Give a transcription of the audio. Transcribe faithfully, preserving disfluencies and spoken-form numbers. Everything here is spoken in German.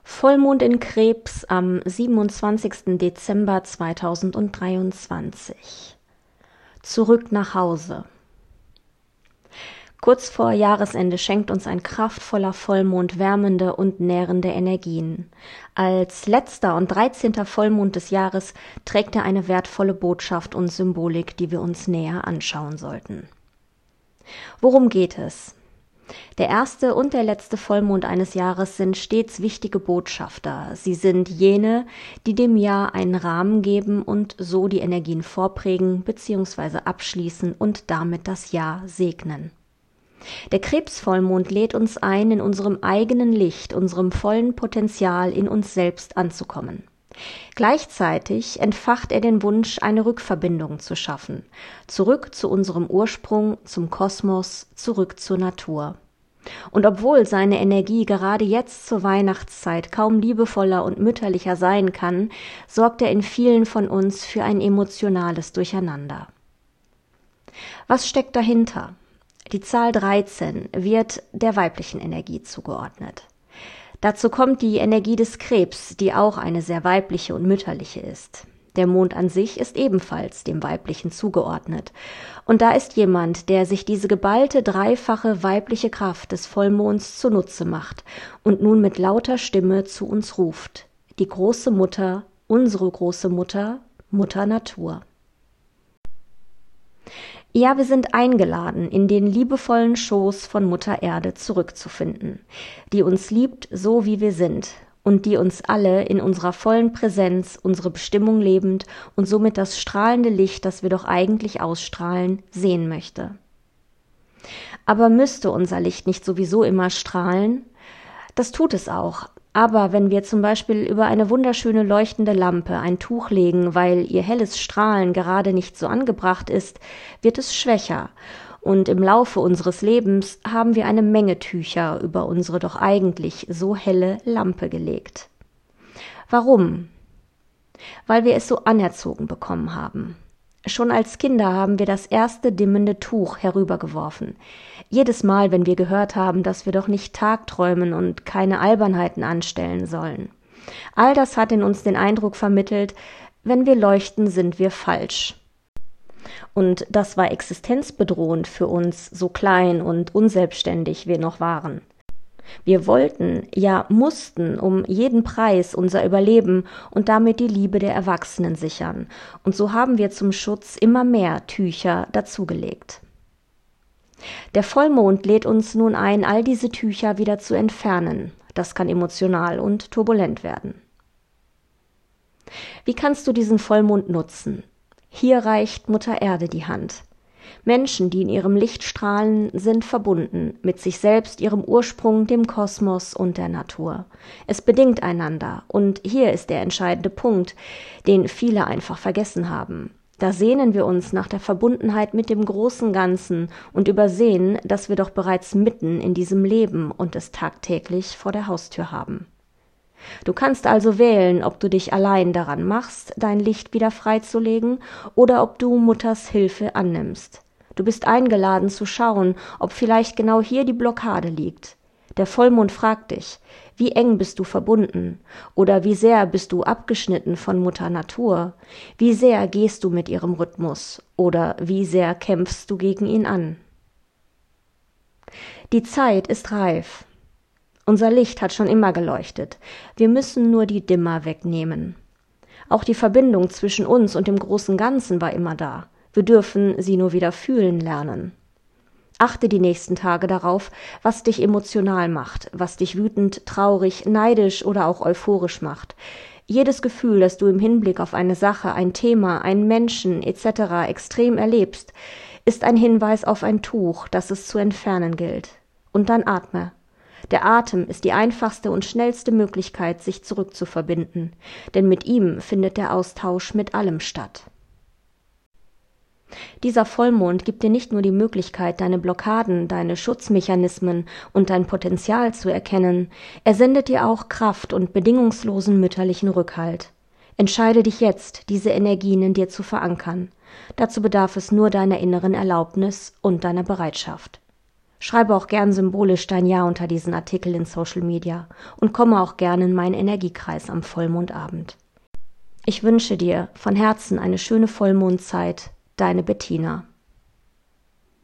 Vollmond in Krebs am siebenundzwanzigsten Dezember zweitausenddreiundzwanzig. Zurück nach Hause. Kurz vor Jahresende schenkt uns ein kraftvoller Vollmond wärmende und nährende Energien. Als letzter und dreizehnter Vollmond des Jahres trägt er eine wertvolle Botschaft und Symbolik, die wir uns näher anschauen sollten. Worum geht es? Der erste und der letzte Vollmond eines Jahres sind stets wichtige Botschafter. Sie sind jene, die dem Jahr einen Rahmen geben und so die Energien vorprägen bzw. abschließen und damit das Jahr segnen. Der Krebsvollmond lädt uns ein, in unserem eigenen Licht, unserem vollen Potenzial in uns selbst anzukommen. Gleichzeitig entfacht er den Wunsch, eine Rückverbindung zu schaffen, zurück zu unserem Ursprung, zum Kosmos, zurück zur Natur. Und obwohl seine Energie gerade jetzt zur Weihnachtszeit kaum liebevoller und mütterlicher sein kann, sorgt er in vielen von uns für ein emotionales Durcheinander. Was steckt dahinter? Die Zahl dreizehn wird der weiblichen Energie zugeordnet. Dazu kommt die Energie des Krebs, die auch eine sehr weibliche und mütterliche ist. Der Mond an sich ist ebenfalls dem Weiblichen zugeordnet. Und da ist jemand, der sich diese geballte dreifache weibliche Kraft des Vollmonds zunutze macht und nun mit lauter Stimme zu uns ruft. Die große Mutter, unsere große Mutter, Mutter Natur. Ja, wir sind eingeladen, in den liebevollen Schoß von Mutter Erde zurückzufinden, die uns liebt, so wie wir sind, und die uns alle in unserer vollen Präsenz, unsere Bestimmung lebend und somit das strahlende Licht, das wir doch eigentlich ausstrahlen, sehen möchte. Aber müsste unser Licht nicht sowieso immer strahlen? Das tut es auch. Aber wenn wir zum Beispiel über eine wunderschöne leuchtende Lampe ein Tuch legen, weil ihr helles Strahlen gerade nicht so angebracht ist, wird es schwächer. Und im Laufe unseres Lebens haben wir eine Menge Tücher über unsere doch eigentlich so helle Lampe gelegt. Warum? Weil wir es so anerzogen bekommen haben. Schon als Kinder haben wir das erste dimmende Tuch herübergeworfen. Jedes Mal, wenn wir gehört haben, dass wir doch nicht tagträumen und keine Albernheiten anstellen sollen. All das hat in uns den Eindruck vermittelt, wenn wir leuchten, sind wir falsch. Und das war existenzbedrohend für uns, so klein und unselbstständig wir noch waren. Wir wollten, ja mussten um jeden Preis unser Überleben und damit die Liebe der Erwachsenen sichern. Und so haben wir zum Schutz immer mehr Tücher dazugelegt. Der Vollmond lädt uns nun ein, all diese Tücher wieder zu entfernen. Das kann emotional und turbulent werden. Wie kannst du diesen Vollmond nutzen? Hier reicht Mutter Erde die Hand. Menschen, die in ihrem Licht strahlen, sind verbunden mit sich selbst, ihrem Ursprung, dem Kosmos und der Natur. Es bedingt einander und hier ist der entscheidende Punkt, den viele einfach vergessen haben. Da sehnen wir uns nach der Verbundenheit mit dem großen Ganzen und übersehen, dass wir doch bereits mitten in diesem Leben und es tagtäglich vor der Haustür haben. Du kannst also wählen, ob du dich allein daran machst, dein Licht wieder freizulegen oder ob du Mutters Hilfe annimmst. Du bist eingeladen zu schauen, ob vielleicht genau hier die Blockade liegt. Der Vollmond fragt dich, wie eng bist du verbunden oder wie sehr bist du abgeschnitten von Mutter Natur? Wie sehr gehst du mit ihrem Rhythmus oder wie sehr kämpfst du gegen ihn an? Die Zeit ist reif. Unser Licht hat schon immer geleuchtet. Wir müssen nur die Dimmer wegnehmen. Auch die Verbindung zwischen uns und dem großen Ganzen war immer da. Wir dürfen sie nur wieder fühlen lernen. Achte die nächsten Tage darauf, was dich emotional macht, was dich wütend, traurig, neidisch oder auch euphorisch macht. Jedes Gefühl, das du im Hinblick auf eine Sache, ein Thema, einen Menschen et cetera extrem erlebst, ist ein Hinweis auf ein Tuch, das es zu entfernen gilt. Und dann atme. Der Atem ist die einfachste und schnellste Möglichkeit, sich zurückzuverbinden, denn mit ihm findet der Austausch mit allem statt. Dieser Vollmond gibt dir nicht nur die Möglichkeit, deine Blockaden, deine Schutzmechanismen und dein Potenzial zu erkennen, er sendet dir auch Kraft und bedingungslosen mütterlichen Rückhalt. Entscheide dich jetzt, diese Energien in dir zu verankern. Dazu bedarf es nur deiner inneren Erlaubnis und deiner Bereitschaft. Schreibe auch gern symbolisch dein Ja unter diesen Artikel in Social Media und komme auch gerne in meinen Energiekreis am Vollmondabend. Ich wünsche dir von Herzen eine schöne Vollmondzeit, deine Bettina.